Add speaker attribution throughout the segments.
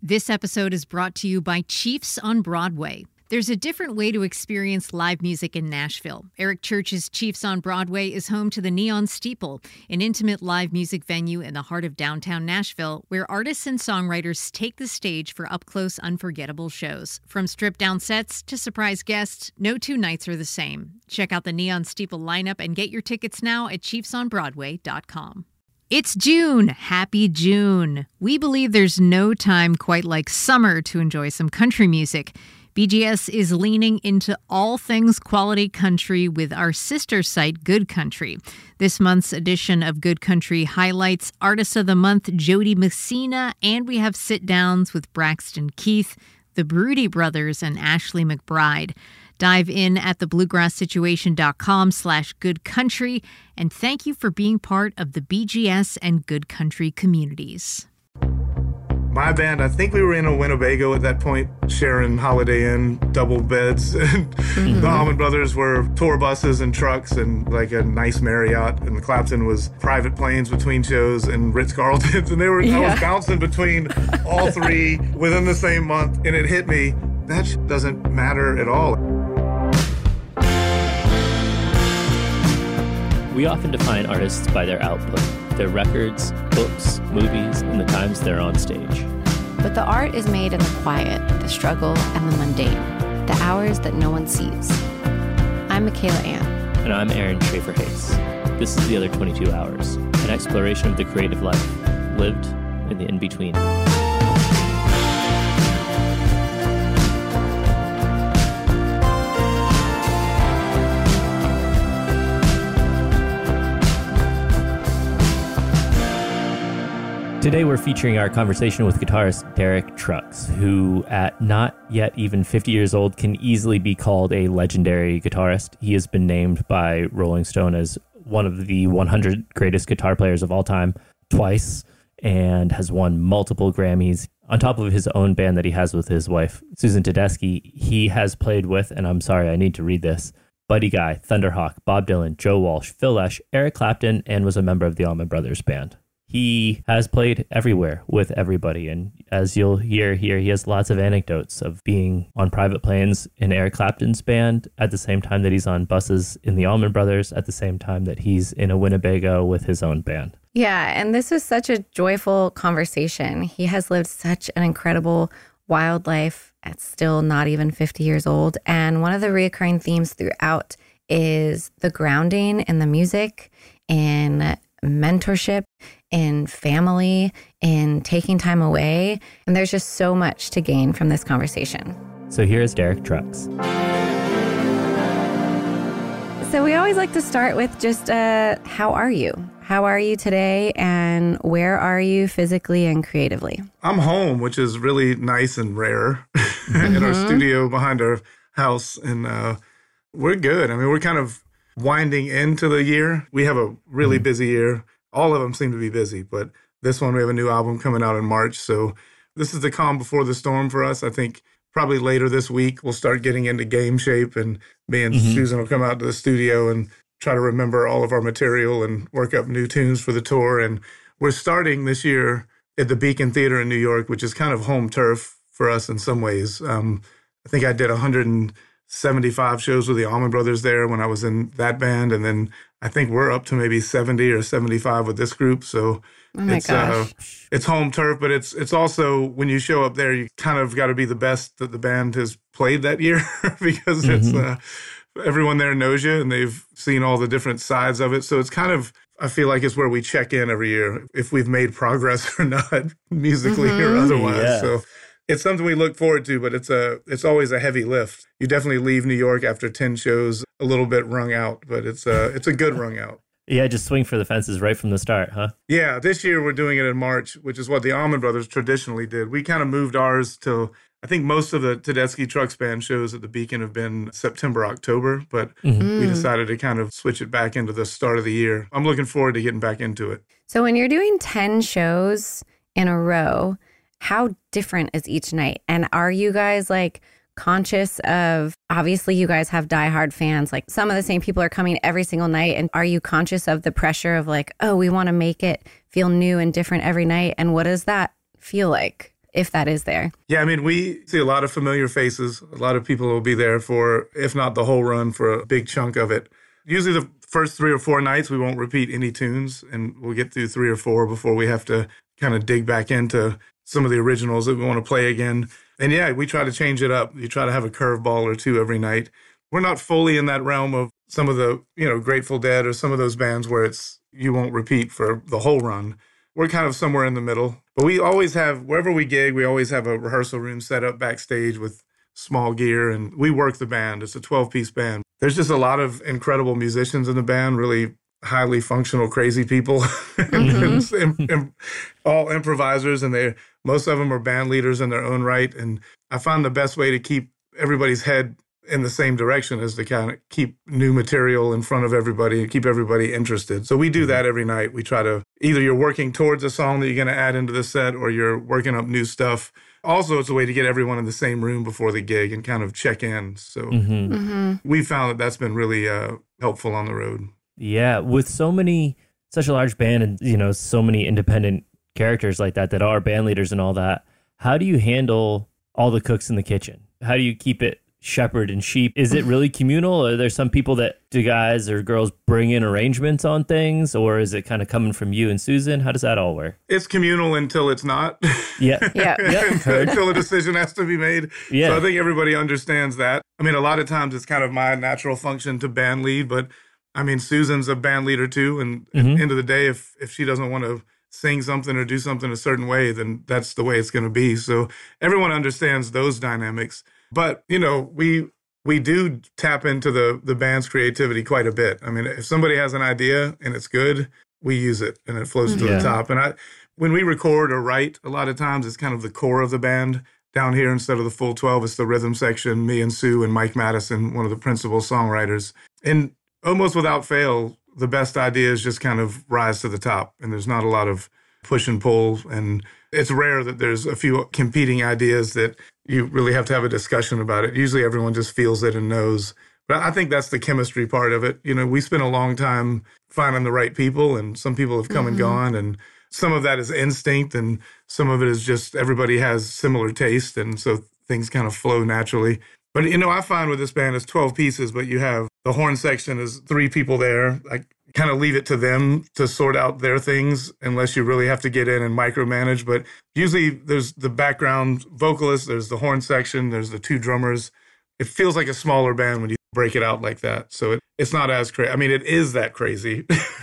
Speaker 1: This episode is brought to you by Chiefs on Broadway. There's a different way to experience live music in Nashville. Eric Church's Chiefs on Broadway is home to the Neon Steeple, an intimate live music venue in the heart of downtown Nashville, where artists and songwriters take the stage for up-close, unforgettable shows. From stripped-down sets to surprise guests, no two nights are the same. Check out the Neon Steeple lineup and get your tickets now at chiefsonbroadway.com. It's June. Happy June. We believe there's no time quite like summer to enjoy some country music. BGS is leaning into all things quality country with our sister site, Good Country. This month's edition of Good Country highlights Artist of the Month Jody Messina, and we have sit-downs with Braxton Keith, the Broody Brothers, and Ashley McBride. Dive in at thebluegrasssituation.com/goodcountry, and thank you for being part of the BGS and Good Country communities.
Speaker 2: My band, I think we were in a Winnebago at that point, sharing Holiday Inn double beds. The Allman Brothers were tour buses and trucks and like a nice Marriott. And the Clapton was private planes between shows and Ritz-Carltons. And I was bouncing between all three within the same month. And it hit me, that doesn't matter at all.
Speaker 3: We often define artists by their output, their records, books, movies, and the times they're on stage.
Speaker 4: But the art is made in the quiet, the struggle, and the mundane, the hours that no one sees. I'm Michaela Ann.
Speaker 3: And I'm Aaron Schaefer-Hayes. This is The Other 22 Hours, an exploration of the creative life, lived in the in-between. Today we're featuring our conversation with guitarist Derek Trucks, who at not yet even 50 years old can easily be called a legendary guitarist. He has been named by Rolling Stone as one of the 100 greatest guitar players of all time twice, and has won multiple Grammys. On top of his own band that he has with his wife, Susan Tedeschi, he has played with, and I'm sorry, I need to read this, Buddy Guy, Thunderhawk, Bob Dylan, Joe Walsh, Phil Lesh, Eric Clapton, and was a member of the Allman Brothers Band. He has played everywhere with everybody, and as you'll hear here, he has lots of anecdotes of being on private planes in Eric Clapton's band at the same time that he's on buses in the Allman Brothers, at the same time that he's in a Winnebago with his own band.
Speaker 4: Yeah, and this was such a joyful conversation. He has lived such an incredible wild life at still not even 50 years old, and one of the recurring themes throughout is the grounding in the music, in mentorship, in family, in taking time away. And there's just so much to gain from this conversation.
Speaker 3: So here's Derek Trucks.
Speaker 4: So we always like to start with just how are you? How are you today, and where are you physically and creatively?
Speaker 2: I'm home, which is really nice and rare, in our studio behind our house. And we're good. I mean, we're kind of winding into the year. We have a really busy year. All of them seem to be busy, but this one, we have a new album coming out in March. So this is the calm before the storm for us. I think probably later this week, we'll start getting into game shape, and me and Susan will come out to the studio and try to remember all of our material and work up new tunes for the tour. And we're starting this year at the Beacon Theater in New York, which is kind of home turf for us in some ways. I think I did 175 shows with the Allman Brothers there when I was in that band. And then I think we're up to maybe 70 or 75 with this group. So it's home turf, but it's also, when you show up there, you kind of got to be the best that the band has played that year because it's everyone there knows you and they've seen all the different sides of it. So it's kind of, I feel like it's where we check in every year if we've made progress or not, musically or otherwise.
Speaker 3: Yeah.
Speaker 2: So it's something we look forward to, but it's always a heavy lift. You definitely leave New York after 10 shows a little bit wrung out, but it's a good wrung out.
Speaker 3: Yeah, just swing for the fences right from the start, huh?
Speaker 2: Yeah, this year we're doing it in March, which is what the Allman Brothers traditionally did. We kind of moved ours to, I think most of the Tedeschi Trucks Band shows at the Beacon have been September, October, but we decided to kind of switch it back into the start of the year. I'm looking forward to getting back into it.
Speaker 4: So when you're doing 10 shows in a row, how different is each night? And are you guys like conscious of, obviously you guys have diehard fans, like some of the same people are coming every single night. And are you conscious of the pressure of like, oh, we want to make it feel new and different every night? And what does that feel like? if that is there?
Speaker 2: Yeah, I mean, we see a lot of familiar faces. A lot of people will be there for, if not the whole run, for a big chunk of it. Usually the first 3 or 4 nights, we won't repeat any tunes, and we'll get through 3 or 4 before we have to kind of dig back into some of the originals that we want to play again. And yeah, we try to change it up. You try to have a curveball or two every night. We're not fully in that realm of some of the, Grateful Dead or some of those bands where it's you won't repeat for the whole run. We're kind of somewhere in the middle. But we always have, wherever we gig, we always have a rehearsal room set up backstage with small gear, and we work the band. It's a 12-piece band. There's just a lot of incredible musicians in the band, really highly functional, crazy people, and all improvisers, and most of them are band leaders in their own right. And I found the best way to keep everybody's head in the same direction is to kind of keep new material in front of everybody and keep everybody interested. So we do that every night. We try to, either you're working towards a song that you're going to add into the set or you're working up new stuff. Also, it's a way to get everyone in the same room before the gig and kind of check in. So we found that that's been really helpful on the road.
Speaker 3: Yeah, with such a large band and, so many independent characters like that are band leaders and all that, how do you handle all the cooks in the kitchen? How do you keep it shepherd and sheep? Is it really communal? Are there some people that do guys or girls bring in arrangements on things, or is it kind of coming from you and Susan? How does that all work?
Speaker 2: It's communal until it's not.
Speaker 3: Yeah.
Speaker 2: Until a decision has to be made.
Speaker 3: Yeah.
Speaker 2: So I think everybody understands that. I mean, a lot of times it's kind of my natural function to band lead, but I mean, Susan's a band leader too. And at the end of the day, if she doesn't want to sing something or do something a certain way, then that's the way it's going to be. So everyone understands those dynamics. But, we do tap into the band's creativity quite a bit. I mean, if somebody has an idea and it's good, we use it and it flows to the top. And when we record or write, a lot of times it's kind of the core of the band. Down here, instead of the full 12, it's the rhythm section, me and Sue and Mike Madison, one of the principal songwriters. And almost without fail, the best ideas just kind of rise to the top. And there's not a lot of push and pull. And it's rare that there's a few competing ideas that you really have to have a discussion about it. Usually everyone just feels it and knows. But I think that's the chemistry part of it. We spent a long time finding the right people, and some people have come and gone. And some of that is instinct, and some of it is just everybody has similar taste. And so things kind of flow naturally. But, I find with this band, it's 12 pieces, but you have the horn section is 3 people there. I kind of leave it to them to sort out their things unless you really have to get in and micromanage. But usually there's the background vocalist, there's the horn section, there's the 2 drummers. It feels like a smaller band when you break it out like that. So it's not as crazy. I mean, it is that crazy,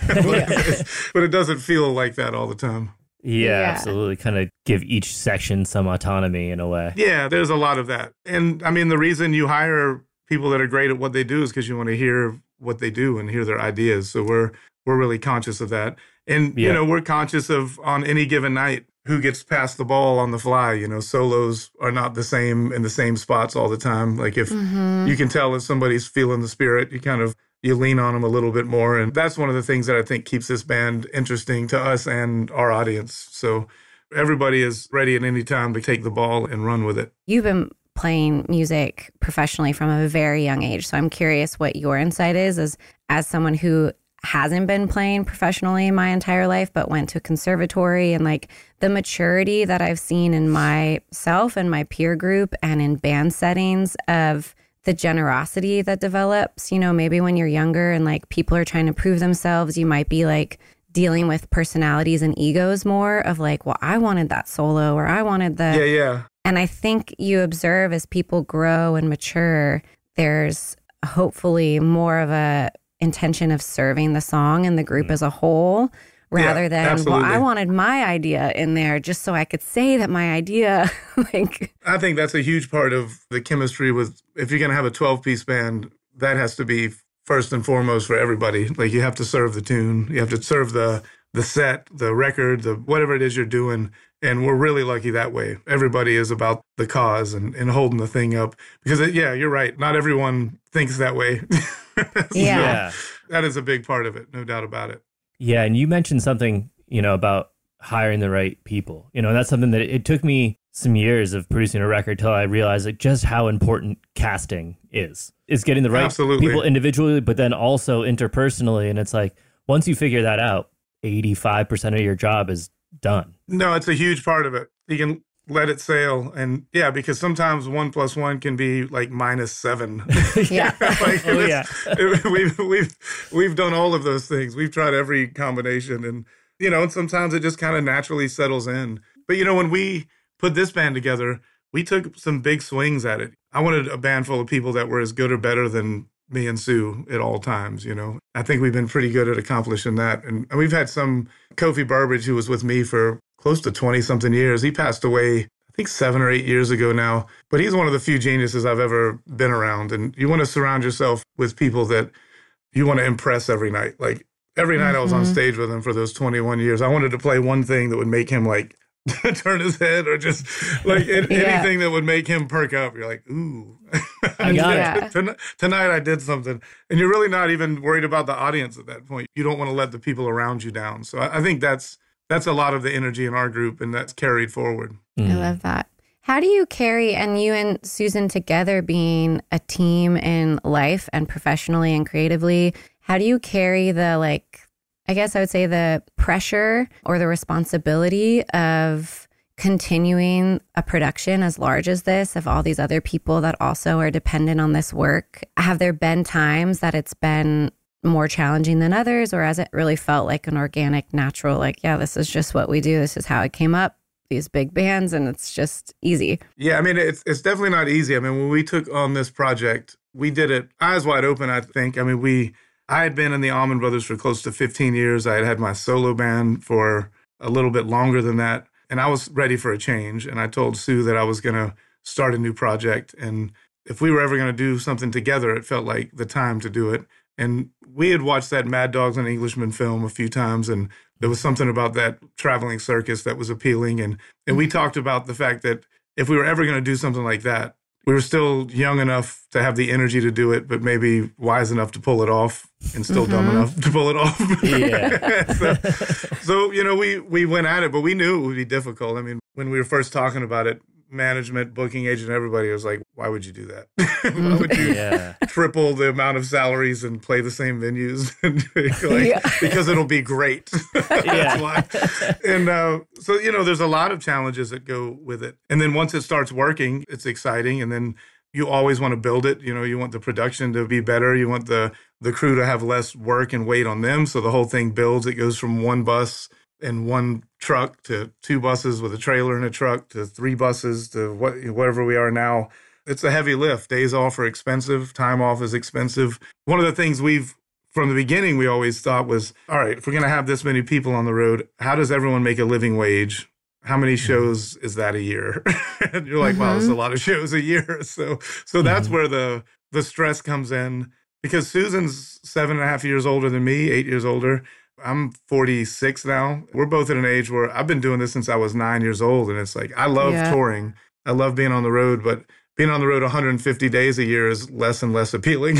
Speaker 2: but it doesn't feel like that all the time.
Speaker 3: Yeah, absolutely. Kind of give each section some autonomy in a way.
Speaker 2: Yeah, there's a lot of that. And I mean, the reason you hire people that are great at what they do is because you want to hear what they do and hear their ideas. So we're really conscious of that. And, we're conscious of on any given night who gets past the ball on the fly. Solos are not the same in the same spots all the time. Like if you can tell if somebody's feeling the spirit, you lean on them a little bit more. And that's one of the things that I think keeps this band interesting to us and our audience. So everybody is ready at any time to take the ball and run with it.
Speaker 4: You've been playing music professionally from a very young age. So I'm curious what your insight is as someone who hasn't been playing professionally my entire life, but went to a conservatory, and like the maturity that I've seen in myself and my peer group and in band settings of the generosity that develops, maybe when you're younger and like people are trying to prove themselves, you might be like dealing with personalities and egos more of like, well, I wanted that solo or I wanted the...
Speaker 2: Yeah.
Speaker 4: And I think you observe as people grow and mature, there's hopefully more of a intention of serving the song and the group as a whole, rather than,
Speaker 2: absolutely.
Speaker 4: Well, I wanted my idea in there just so I could say that my idea,
Speaker 2: I think that's a huge part of the chemistry with, if you're going to have a 12-piece band, that has to be first and foremost for everybody. Like you have to serve the tune, you have to serve the set, the record, the whatever it is you're doing. And we're really lucky that way. Everybody is about the cause and holding the thing up. Because, you're right. Not everyone thinks that way.
Speaker 4: Yeah.
Speaker 2: That is a big part of it, no doubt about it.
Speaker 3: Yeah, and you mentioned something, about hiring the right people. That's something that it took me some years of producing a record till I realized like just how important casting is. It's getting the right people individually, but then also interpersonally. And it's like, once you figure that out, 85% of your job is done.
Speaker 2: No, it's a huge part of it. You can let it sail. And yeah, because sometimes 1 + 1 can be like -7.
Speaker 4: Yeah.
Speaker 2: Like,
Speaker 3: Oh, yeah.
Speaker 2: we've done all of those things. We've tried every combination, and and sometimes it just kind of naturally settles in. But when we put this band together, we took some big swings at it. I wanted a band full of people that were as good or better than me and Sue at all times. I think we've been pretty good at accomplishing that. And we've had some, Kofi Burbridge, who was with me for close to 20 something years. He passed away, I think 7 or 8 years ago now, but he's one of the few geniuses I've ever been around. And you want to surround yourself with people that you want to impress every night. Like every night I was on stage with him for those 21 years. I wanted to play one thing that would make him like turn his head, or just like anything that would make him perk up. You're like, ooh,
Speaker 3: I got it.
Speaker 2: Tonight I did something. And you're really not even worried about the audience at that point. You don't want to let the people around you down. So I think that's a lot of the energy in our group, and that's carried forward.
Speaker 4: I love that. How do you carry, and you and Susan together being a team in life and professionally and creatively, how do you carry the, I guess I would say the pressure or the responsibility of continuing a production as large as this, of all these other people that also are dependent on this work? Have there been times that it's been more challenging than others, or has it really felt like an organic, natural, this is just what we do, this is how it came up, these big bands, and it's just easy?
Speaker 2: Yeah, I mean, it's definitely not easy. I mean, when we took on this project, we did it eyes wide open, I think. I mean, I had been in the Allman Brothers for close to 15 years. I had had my solo band for a little bit longer than that, and I was ready for a change. And I told Sue that I was going to start a new project, and if we were ever going to do something together, it felt like the time to do it. And we had watched that Mad Dogs and Englishmen film a few times, and there was something about that traveling circus that was appealing. And we talked about the fact that if we were ever going to do something like that, we were still young enough to have the energy to do it, but maybe wise enough to pull it off, and still dumb enough to pull it off.
Speaker 3: Yeah.
Speaker 2: so we went at it, but we knew it would be difficult. I mean, when we were first talking about it, management, booking agent, everybody was like, why would you do that? Why would you triple the amount of salaries and play the same venues? Because it'll be great. That's why. And so, there's a lot of challenges that go with it. And then once it starts working, it's exciting. And then you always want to build it. You want the production to be better. You want the crew to have less work and weight on them. So the whole thing builds. It goes from one bus and one truck to 2 buses with a trailer and a truck to 3 buses to whatever we are now. It's a heavy lift. Days off are expensive. Time off is expensive. One of the things from the beginning, we always thought was, all right, if we're going to have this many people on the road, how does everyone make a living wage? How many shows is that a year? And you're like, wow, that's a lot of shows a year. So that's where the stress comes in, because Susan's 7.5 years older than me, 8 years older. I'm 46 now. We're both at an age where I've been doing this since I was 9 years old. And it's like, I love touring. I love being on the road, but being on the road 150 days a year is less and less appealing.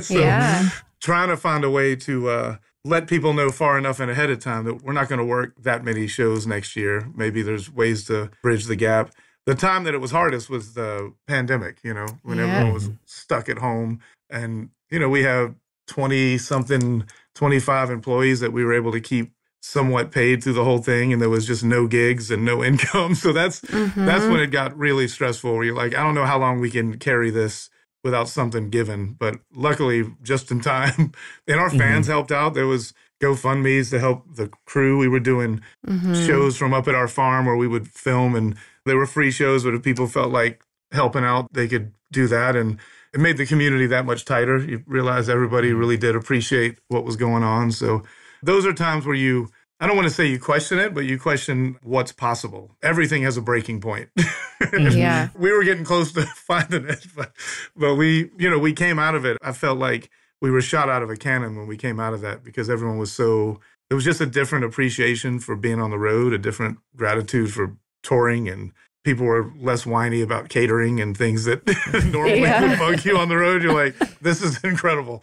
Speaker 2: Trying to find a way to let people know far enough in ahead of time that we're not going to work that many shows next year. Maybe there's ways to bridge the gap. The time that it was hardest was the pandemic, when everyone was stuck at home. And, we have 20-something, 25 employees that we were able to keep somewhat paid through the whole thing, and there was just no gigs and no income. So that's when it got really stressful, where you're like, I don't know how long we can carry this without something given. But luckily, just in time, and our fans helped out. There was GoFundMe's to help the crew. We were doing shows from up at our farm where we would film, and there were free shows, but if people felt like helping out, they could do that. And it made the community that much tighter. You realize everybody really did appreciate what was going on. So those are times where I don't want to say you question it, but you question what's possible. Everything has a breaking point. We were getting close to finding it, but we came out of it. I felt like we were shot out of a cannon when we came out of that, because everyone was it was just a different appreciation for being on the road, a different gratitude for touring, and people were less whiny about catering and things that normally would bug you on the road. You're like, this is incredible.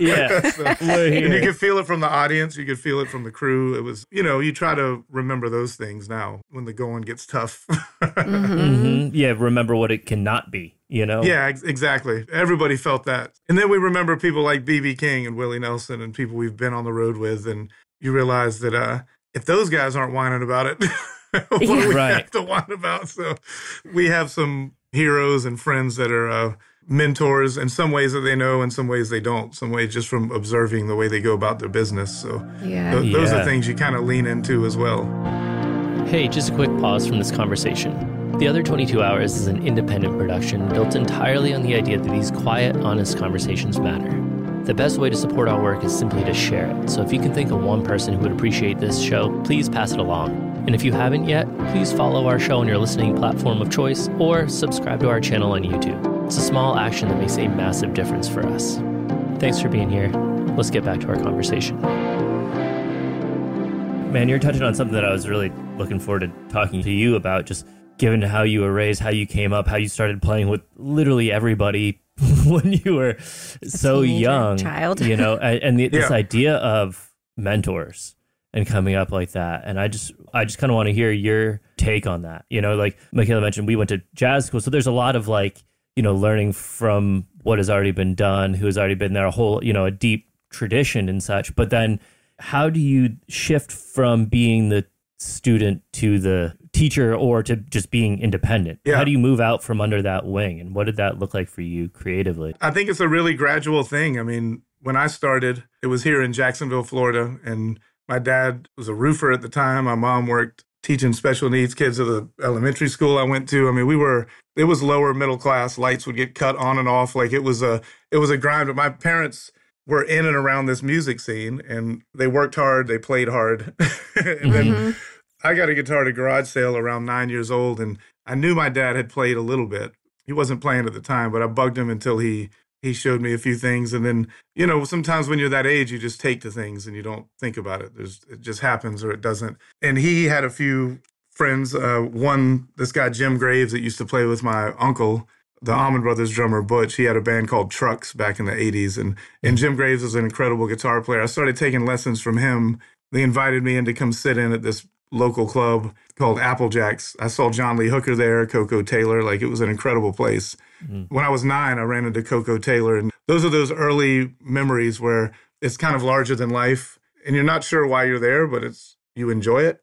Speaker 2: And you could feel it from the audience. You could feel it from the crew. It was, you try to remember those things now when the going gets tough.
Speaker 3: Yeah, remember what it cannot be,
Speaker 2: Yeah, exactly. Everybody felt that. And then we remember people like B.B. King and Willie Nelson and people we've been on the road with. And you realize that if those guys aren't whining about it, what we
Speaker 3: Right.
Speaker 2: have to whine about. So we have some heroes and friends that are mentors in some ways that they know, in some ways they don't, some ways just from observing the way they go about their business. So those are things you kind of lean into as well.
Speaker 3: Hey, just a quick pause from this conversation. The Other 22 Hours is an independent production built entirely on the idea that these quiet, honest conversations matter. The best way to support our work is simply to share it. So if you can think of one person who would appreciate this show, please pass it along. And if you haven't yet, please follow our show on your listening platform of choice or subscribe to our channel on YouTube. It's a small action that makes a massive difference for us. Thanks for being here. Let's get back to our conversation. Man, you're touching on something that I was really looking forward to talking to you about, just given how you were raised, how you came up, how you started playing with literally everybody when you were so young.
Speaker 4: Child.
Speaker 3: And this idea of mentors and coming up like that. And I just kind of want to hear your take on that. Like Michaela mentioned, we went to jazz school. So there's a lot of learning from what has already been done, who has already been there, a deep tradition and such. But then how do you shift from being the student to the teacher or to just being independent?
Speaker 2: Yeah.
Speaker 3: How do you move out from under that wing? And what did that look like for you creatively?
Speaker 2: I think it's a really gradual thing. I mean, when I started, it was here in Jacksonville, Florida, and my dad was a roofer at the time. My mom worked teaching special needs kids at the elementary school I went to. I mean, it was lower middle class. Lights would get cut on and off. Like it was a grind. But my parents were in and around this music scene, and they worked hard. They played hard. And then I got a guitar at a garage sale around 9 years old, and I knew my dad had played a little bit. He wasn't playing at the time, but I bugged him until he showed me a few things. And then, sometimes when you're that age, you just take to things and you don't think about it. It just happens or it doesn't. And he had a few friends. This guy, Jim Graves, that used to play with my uncle, the Allman Brothers drummer, Butch. He had a band called Trucks back in the 80s. And Jim Graves was an incredible guitar player. I started taking lessons from him. They invited me in to come sit in at this local club called Applejacks. I saw John Lee Hooker there, Coco Taylor. Like, it was an incredible place. When I was 9, I ran into Coco Taylor. And those are those early memories where it's kind of larger than life. And you're not sure why you're there, but you enjoy it.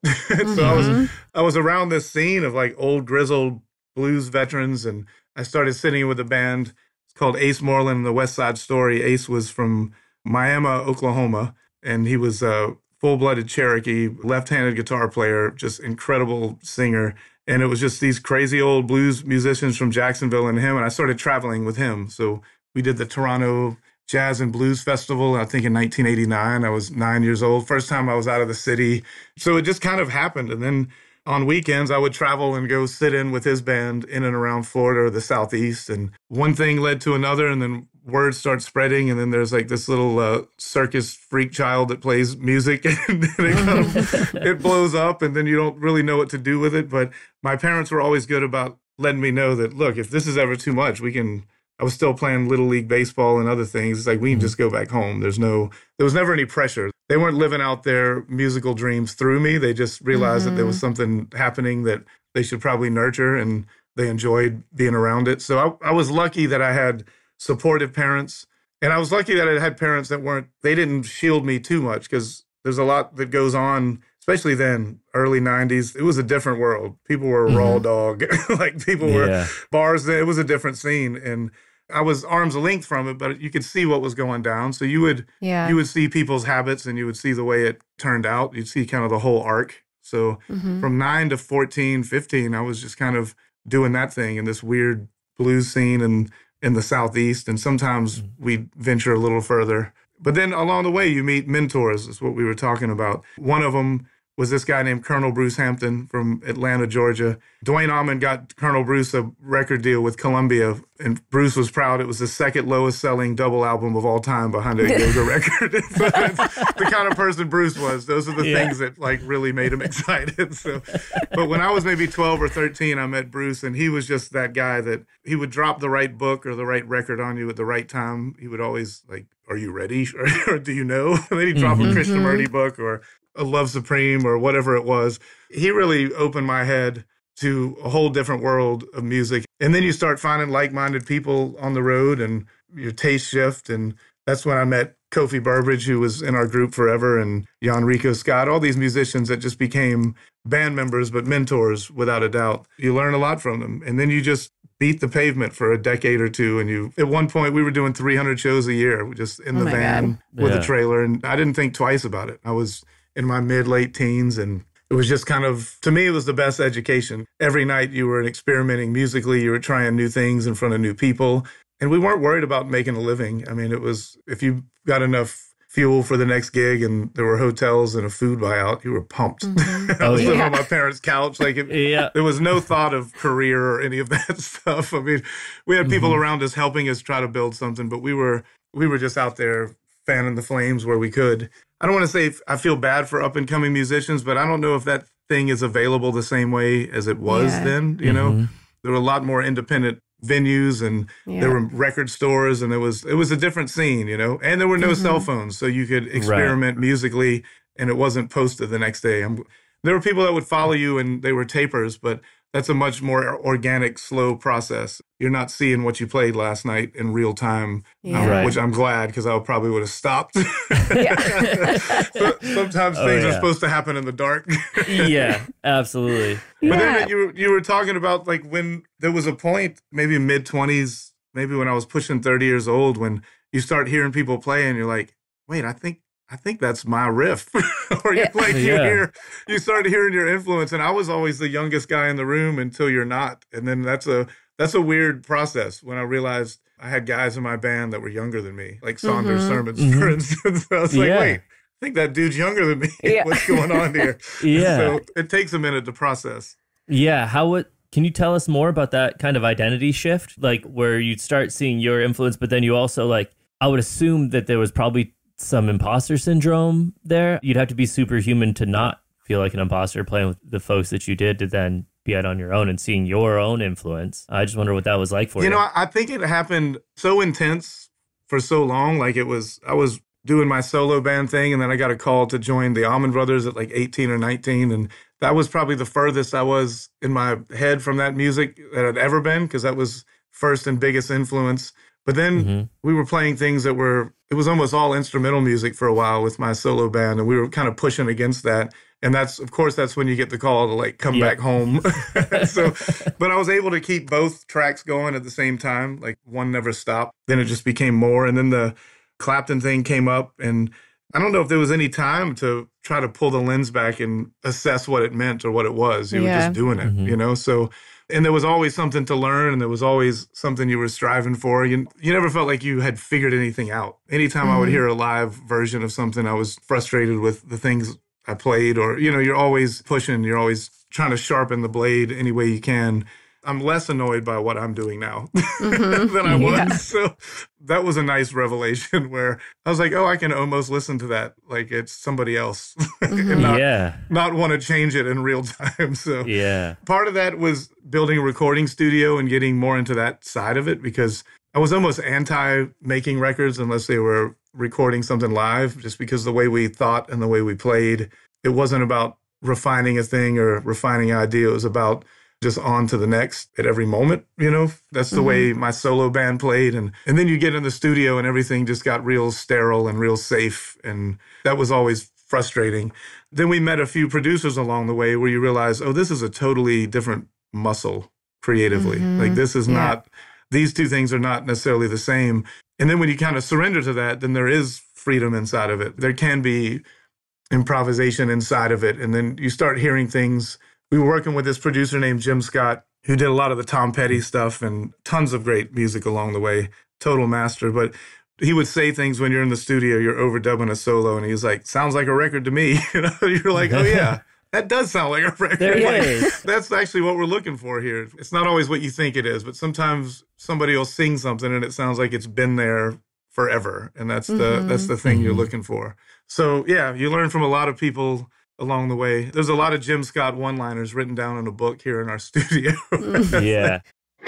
Speaker 2: So I was around this scene of like old grizzled blues veterans. And I started sitting with a band. It's called Ace Moreland and the West Side Story. Ace was from Miami, Oklahoma. And he was a full-blooded Cherokee, left-handed guitar player, just incredible singer. And it was just these crazy old blues musicians from Jacksonville and him. And I started traveling with him. So we did the Toronto Jazz and Blues Festival, I think in 1989. I was 9 years old. First time I was out of the city. So it just kind of happened. And then on weekends, I would travel and go sit in with his band in and around Florida or the Southeast. And one thing led to another. And then word starts spreading, and then there's like this little circus freak child that plays music, and then it blows up, and then you don't really know what to do with it. But my parents were always good about letting me know that, look, if this is ever too much, I was still playing Little League Baseball and other things. It's like, we can just go back home. There was never any pressure. They weren't living out their musical dreams through me. They just realized that there was something happening that they should probably nurture, and they enjoyed being around it. So I was lucky that I had supportive parents. And I was lucky that I had parents that they didn't shield me too much, because there's a lot that goes on, especially then, early 90s. It was a different world. People were raw dog. Like, people were bars. It was a different scene. And I was arm's length from it, but you could see what was going down. So you would see people's habits, and you would see the way it turned out. You'd see kind of the whole arc. So from 9 to 14, 15, I was just kind of doing that thing in this weird blues scene and in the Southeast, and sometimes we venture a little further. But then along the way, you meet mentors, is what we were talking about. One of them was this guy named Colonel Bruce Hampton from Atlanta, Georgia. Duane Allman got Colonel Bruce a record deal with Columbia, and Bruce was proud. It was the second lowest selling double album of all time behind a yoga record. So it's the kind of person Bruce was. Those are the things that like really made him excited. So, but when I was maybe 12 or 13, I met Bruce, and he was just that guy that he would drop the right book or the right record on you at the right time. He would always like, "Are you ready?" or "Do you know?" And then he'd drop a Krishnamurti book or a Love Supreme or whatever it was. He really opened my head to a whole different world of music. And then you start finding like-minded people on the road, and your taste shift. And that's when I met Kofi Burbridge, who was in our group forever, and Jan Rico Scott, all these musicians that just became band members, but mentors without a doubt. You learn a lot from them. And then you just beat the pavement for a decade or two. And at one point we were doing 300 shows a year, just in the van with a trailer. And I didn't think twice about it. I was in my late teens, and it was just kind of, to me, it was the best education. Every night you were experimenting musically, you were trying new things in front of new people. And we weren't worried about making a living. I mean, it was, if you got enough fuel for the next gig and there were hotels and a food buyout, you were pumped. I was living on my parents' couch. Like, there was no thought of career or any of that stuff. I mean, we had people around us helping us try to build something, but we were just out there fanning the flames where we could. I don't want to say I feel bad for up and coming musicians, but I don't know if that thing is available the same way as it was then. You know, there were a lot more independent venues, and there were record stores, and it was a different scene, you know, and there were no cell phones, so you could experiment musically, and it wasn't posted the next day. There were people that would follow you, and they were tapers, but that's a much more organic, slow process. You're not seeing what you played last night in real time, which I'm glad, because I probably would have stopped. Sometimes things are supposed to happen in the dark.
Speaker 3: Yeah, absolutely.
Speaker 2: But then you were talking about, like, when there was a point, maybe mid-20s, maybe when I was pushing 30 years old, when you start hearing people play and you're like, wait, I think that's my riff. Or you're like, you start hearing your influence. And I was always the youngest guy in the room until you're not. And then that's a weird process when I realized I had guys in my band that were younger than me, like Saunders Sermons, for instance. I was like, wait, I think that dude's younger than me. What's going on here? So it takes a minute to process.
Speaker 3: Yeah. Can you tell us more about that kind of identity shift? Like, where you'd start seeing your influence, but then you also, like, I would assume that there was probably some imposter syndrome there. You'd have to be superhuman to not feel like an imposter playing with the folks that you did, to then be out on your own and seeing your own influence. I just wonder what that was like for you.
Speaker 2: You know, I think it happened so intense for so long. Like, I was doing my solo band thing, and then I got a call to join the Allman Brothers at like 18 or 19. And that was probably the furthest I was in my head from that music that I'd ever been, because that was first and biggest influence. But then we were playing things that it was almost all instrumental music for a while with my solo band, and we were kind of pushing against that. And that's when you get the call to, like, come back home. But I was able to keep both tracks going at the same time. Like, one never stopped. Then it just became more. And then the Clapton thing came up, and I don't know if there was any time to try to pull the lens back and assess what it meant or what it was. You were just doing it, you know? So, and there was always something to learn, and there was always something you were striving for. You never felt like you had figured anything out. Anytime I would hear a live version of something, I was frustrated with the things I played, or, you know, you're always pushing, you're always trying to sharpen the blade any way you can. I'm less annoyed by what I'm doing now than I was. So that was a nice revelation where I was like, oh, I can almost listen to that like it's somebody else and not want to change it in real time. So part of that was building a recording studio and getting more into that side of it, because I was almost anti-making records unless they were recording something live, just because the way we thought and the way we played, it wasn't about refining a thing or refining an idea. It was about just on to the next at every moment, you know? That's the way my solo band played. And then you get in the studio and everything just got real sterile and real safe. And that was always frustrating. Then we met a few producers along the way where you realize, oh, this is a totally different muscle creatively. Like, this is not, these two things are not necessarily the same. And then when you kind of surrender to that, then there is freedom inside of it. There can be improvisation inside of it. And then you start hearing things. We were working with this producer named Jim Scott, who did a lot of the Tom Petty stuff and tons of great music along the way, total master. But he would say things when you're in the studio, you're overdubbing a solo, and he was like, sounds like a record to me. You know, you're like, oh yeah, that does sound like a record.
Speaker 3: There it is.
Speaker 2: That's actually what we're looking for here. It's not always what you think it is, but sometimes somebody will sing something and it sounds like it's been there forever. And that's the thing you're looking for. So yeah, you learn from a lot of people along the way. There's a lot of Jim Scott one-liners written down in a book here in our studio.
Speaker 3: Yeah.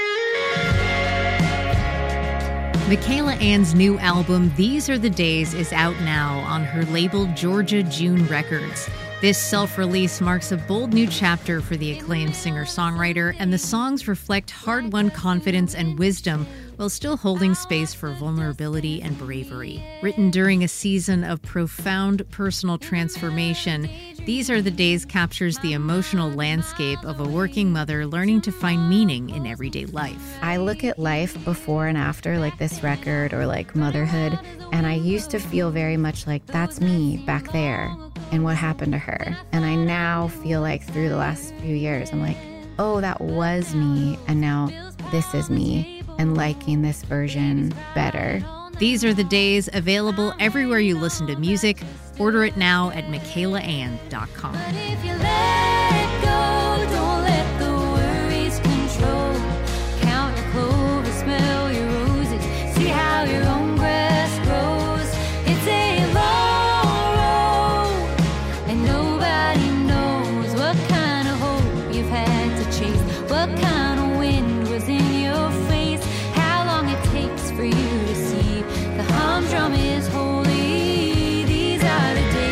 Speaker 1: Michaela Ann's new album, These Are the Days, is out now on her label Georgia June Records. This self-release marks a bold new chapter for the acclaimed singer-songwriter, and the songs reflect hard-won confidence and wisdom while still holding space for vulnerability and bravery. Written during a season of profound personal transformation, These Are the Days captures the emotional landscape of a working mother learning to find meaning in everyday life.
Speaker 4: I look at life before and after, like this record or like motherhood, and I used to feel very much like that's me back there and what happened to her. And I now feel like through the last few years, I'm like, oh, that was me, and now this is me, and liking this version better.
Speaker 1: These Are the Days, available everywhere you listen to music. Order it now at MichaelaAnn.com.
Speaker 5: If you let go, don't let the worries control. Count your clover, smell your roses, see how your own grass grows. It's a long road, and nobody knows what kind of hope you've had to chase, what kind of wind was in your face, how long it takes for you to see the humdrum is holy. These are the days.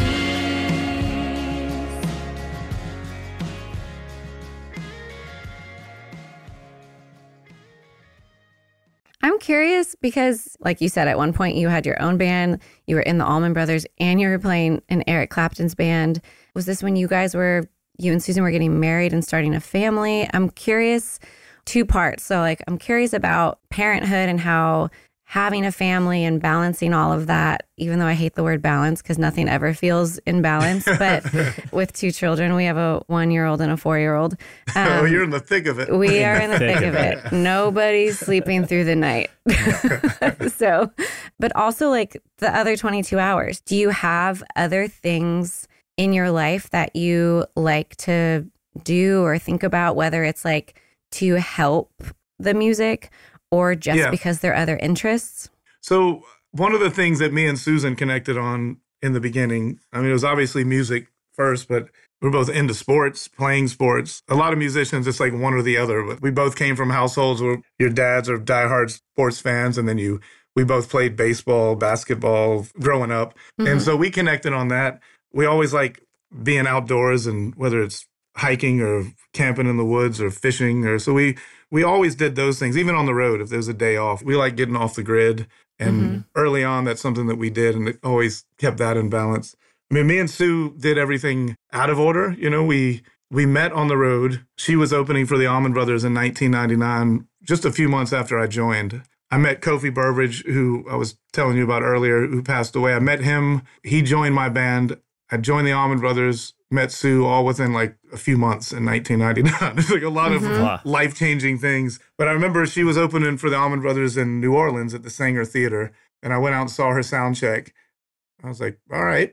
Speaker 4: I'm curious because, like you said, at one point you had your own band, you were in the Allman Brothers, and you were playing in Eric Clapton's band. Was this when you and Susan were getting married and starting a family? I'm curious, two parts. So, I'm curious about parenthood and how having a family and balancing all of that, even though I hate the word balance because nothing ever feels in balance. But with two children, we have a 1-year-old and a 4-year-old.
Speaker 2: Oh, you're in the thick of it.
Speaker 4: We are in the thick of it. Nobody's sleeping through the night. So, but also the other 22 hours, do you have other things in your life that you like to do or think about, whether it's to help the music or just because there are other interests?
Speaker 2: So one of the things that me and Susan connected on in the beginning, it was obviously music first, but we're both into sports, playing sports. A lot of musicians, it's one or the other. But we both came from households where your dads are diehard sports fans, and then we both played baseball, basketball growing up. Mm-hmm. And so we connected on that. We always like being outdoors, and whether it's hiking or camping in the woods or fishing, so we always did those things, even on the road. If there's a day off, we like getting off the grid. And early on, that's something that we did, and it always kept that in balance. Me and Sue did everything out of order. We met on the road. She was opening for the Allman Brothers in 1999, just a few months after I joined. I met Kofi Burbridge, who I was telling you about earlier, who passed away. I met him. He joined my band. I joined the Allman Brothers, met Sue all within a few months in 1999. It's a lot of life-changing things. But I remember she was opening for the Allman Brothers in New Orleans at the Sanger Theater, and I went out and saw her sound check. I was like, all right.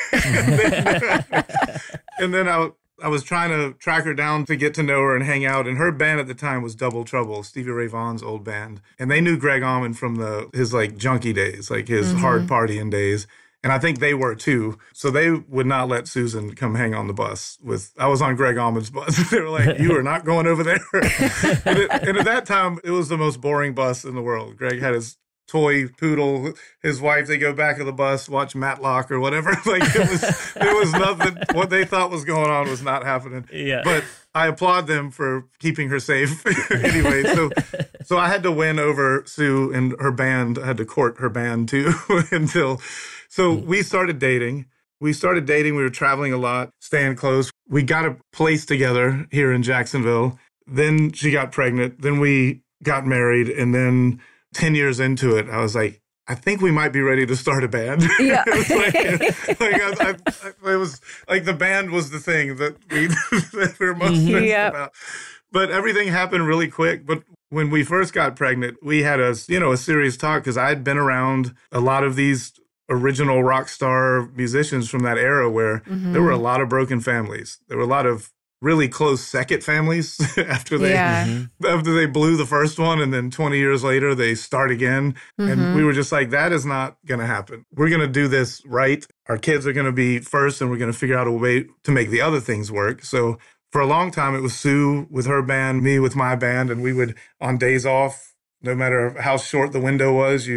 Speaker 2: And then I was trying to track her down to get to know her and hang out. And her band at the time was Double Trouble, Stevie Ray Vaughan's old band. And they knew Greg Allman from his junkie days, his hard partying days. And I think they were too. So they would not let Susan come hang on the bus I was on Greg Allman's bus. They were like, you are not going over there. and at that time, it was the most boring bus in the world. Greg had his toy poodle, his wife, they go back of the bus, watch Matlock or whatever. It was nothing. What they thought was going on was not happening. Yeah. But I applaud them for keeping her safe. Anyway, so I had to win over Sue and her band. I had to court her band too So we started dating. We were traveling a lot, staying close. We got a place together here in Jacksonville. Then she got pregnant. Then we got married. And then 10 years into it, I was like, I think we might be ready to start a band. Yeah. It was the band was the thing that we were most stressed about. But everything happened really quick. But when we first got pregnant, we had a serious talk because I'd been around a lot of these original rock star musicians from that era where there were a lot of broken families. There were a lot of really close second families after they blew the first one, and then 20 years later they start again. And we were just like, that is not going to happen. We're going to do this right. Our kids are going to be first, and we're going to figure out a way to make the other things work. So for a long time, it was Sue with her band, me with my band, and we would, on days off, no matter how short the window was, you'd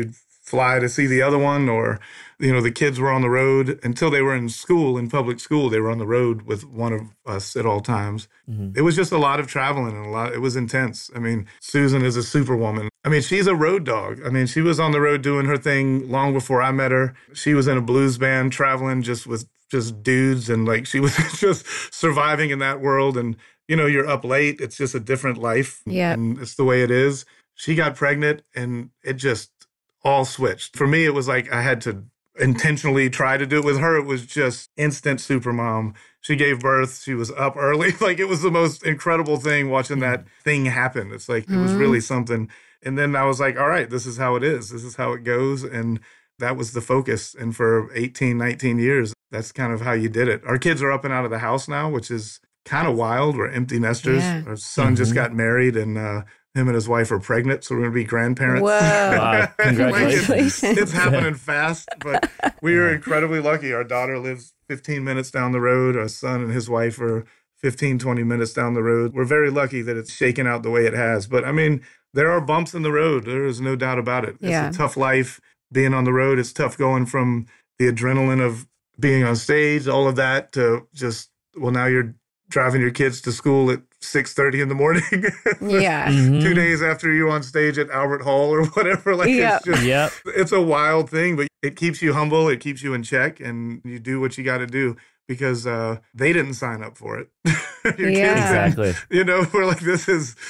Speaker 2: fly to see the other one, or, the kids were on the road until they were in school, in public school. They were on the road with one of us at all times. It was just a lot of traveling and it was intense. I mean, Susan is a superwoman. I mean, she's a road dog. I mean, she was on the road doing her thing long before I met her. She was in a blues band traveling just with just dudes, and like she was just surviving in that world. And, you're up late. It's just a different life.
Speaker 4: Yeah.
Speaker 2: And it's the way it is. She got pregnant and it just all switched. For me, it was like I had to intentionally try to do it. With her, it was just instant supermom. She gave birth. She was up early. Like, it was the most incredible thing watching that thing happen. It's like, it was really something. And then I was like, all right, this is how it is. This is how it goes. And that was the focus. And for 18, 19 years, that's kind of how you did it. Our kids are up and out of the house now, which is kind of wild. We're empty nesters.
Speaker 4: Yeah.
Speaker 2: Our son just got married, and him and his wife are pregnant, so we're going to be grandparents.
Speaker 4: Whoa.
Speaker 3: Wow, congratulations.
Speaker 2: It's happening fast, but we are incredibly lucky. Our daughter lives 15 minutes down the road. Our son and his wife are 15, 20 minutes down the road. We're very lucky that it's shaken out the way it has. But, I mean, there are bumps in the road. There is no doubt about it.
Speaker 4: Yeah.
Speaker 2: It's a tough life being on the road. It's tough going from the adrenaline of being on stage, all of that, to just, now you're driving your kids to school at 6:30 in the morning.
Speaker 4: Yeah.
Speaker 2: 2 days after you on stage at Albert Hall or whatever. Like,
Speaker 4: Yep.
Speaker 2: it's just,
Speaker 3: Yep.
Speaker 2: it's a wild thing, but it keeps you humble. It keeps you in check, and you do what you got to do because they didn't sign up for it. Your
Speaker 4: Yeah.
Speaker 2: kids did.
Speaker 3: Exactly.
Speaker 2: We're like, this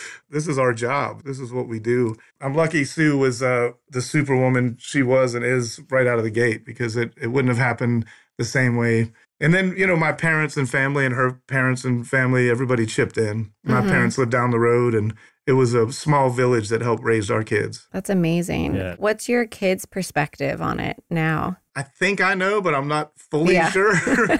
Speaker 2: is our job. This is what we do. I'm lucky Sue was the superwoman she was and is right out of the gate, because it wouldn't have happened the same way. And then, my parents and family and her parents and family, everybody chipped in. My parents lived down the road, and it was a small village that helped raise our kids.
Speaker 4: That's amazing.
Speaker 3: Yeah.
Speaker 4: What's your kids' perspective on it now?
Speaker 2: I think I know, but I'm not fully
Speaker 4: Yeah.
Speaker 2: sure.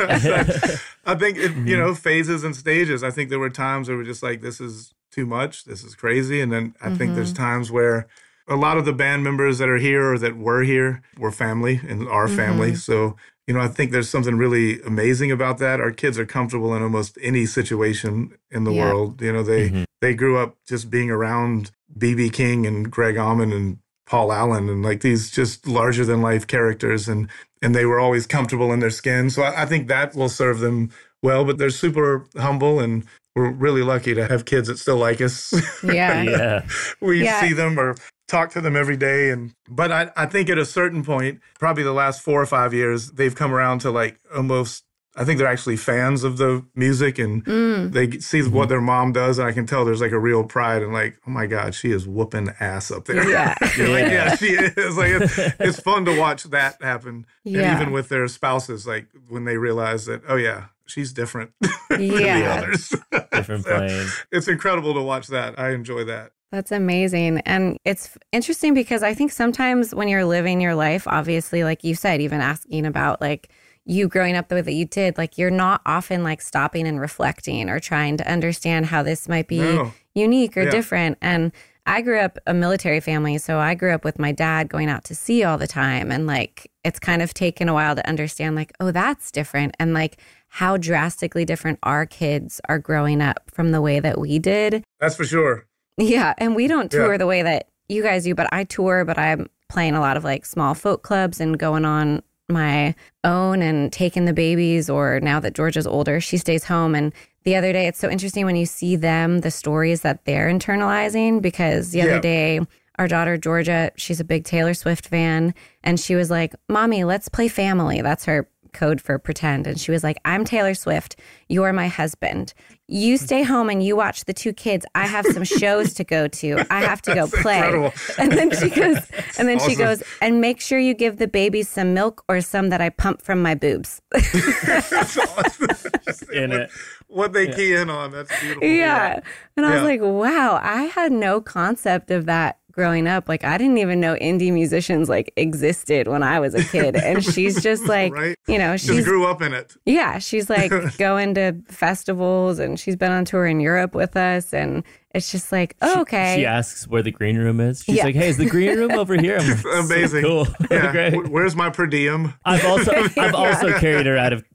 Speaker 2: I think, phases and stages. I think there were times where we're just like, this is too much. This is crazy. And then I think there's times where a lot of the band members that are here or that were here were family and are family. So, I think there's something really amazing about that. Our kids are comfortable in almost any situation in the
Speaker 4: Yeah.
Speaker 2: world. They grew up just being around B.B. King and Greg Allman and Paul Allen and like these just larger than life characters. And they were always comfortable in their skin. So I think that will serve them well, but they're super humble, and we're really lucky to have kids that still like us.
Speaker 4: Yeah.
Speaker 3: Yeah.
Speaker 2: We
Speaker 4: Yeah.
Speaker 2: see them or talk to them every day. But I think at a certain point, probably the last 4 or 5 years, they've come around to like almost, I think they're actually fans of the music, and they see what their mom does. And I can tell there's like a real pride and like, oh my God, she is whooping ass up there.
Speaker 4: Yeah.
Speaker 2: You're like, yeah, she is. Like, it's fun to watch that happen.
Speaker 4: Yeah.
Speaker 2: And even with their spouses, like when they realize that, oh yeah, she's different than the
Speaker 4: Yeah.
Speaker 2: others.
Speaker 3: Different
Speaker 2: So,
Speaker 3: plane.
Speaker 2: it's incredible to watch that. I enjoy that.
Speaker 4: That's amazing. And it's interesting because I think sometimes when you're living your life, obviously, like you said, even asking about like you growing up the way that you did, like you're not often like stopping and reflecting or trying to understand how this might be
Speaker 2: No.
Speaker 4: unique or
Speaker 2: Yeah.
Speaker 4: different. And I grew up a military family, so I grew up with my dad going out to sea all the time. And like, it's kind of taken a while to understand like, oh, that's different. And like how drastically different our kids are growing up from the way that we did.
Speaker 2: That's for sure.
Speaker 4: Yeah. And we don't tour
Speaker 2: Yeah.
Speaker 4: the way that you guys do, but I tour, but I'm playing a lot of like small folk clubs and going on my own and taking the babies, or now that Georgia's older, she stays home. And the other day, it's so interesting when you see them, the stories that they're internalizing, because the other
Speaker 2: Yeah.
Speaker 4: day, our daughter, Georgia, she's a big Taylor Swift fan. And she was like, Mommy, let's play family. That's her code for pretend. And she was like, I'm Taylor Swift. You're my husband. You stay home and you watch the two kids. I have some shows to go to. I have to go play.
Speaker 2: incredible.
Speaker 4: And then she goes, she
Speaker 2: awesome.
Speaker 4: goes, and make sure you give the babies some milk or some that I pump from my boobs.
Speaker 2: That's awesome.
Speaker 3: In it.
Speaker 2: What they key in on. That's beautiful.
Speaker 4: Yeah. And I was
Speaker 2: Yeah.
Speaker 4: like, wow, I had no concept of that growing up. Like, I didn't even know indie musicians like existed when I was a kid. And she's just like,
Speaker 2: Right.
Speaker 4: she's
Speaker 2: Just grew up in it.
Speaker 4: yeah, she's like going to festivals, and she's been on tour in Europe with us. And it's just like, oh, okay.
Speaker 3: She asks where the green room is. She's
Speaker 4: Yeah.
Speaker 3: like, hey, is the green room over here? I'm like,
Speaker 2: Amazing.
Speaker 3: So cool.
Speaker 2: Yeah.
Speaker 3: Great.
Speaker 2: Where's my per diem?
Speaker 3: I've also carried her out of